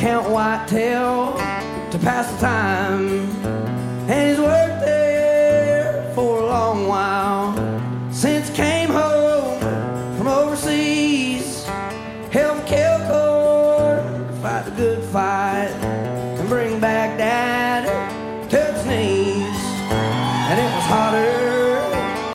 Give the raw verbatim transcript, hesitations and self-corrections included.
count whitetail to pass the time. And he's worked there for a long while since he came home from overseas. Helped kill Corps, fight the good fight, and bring back Dad to its knees. And it was hotter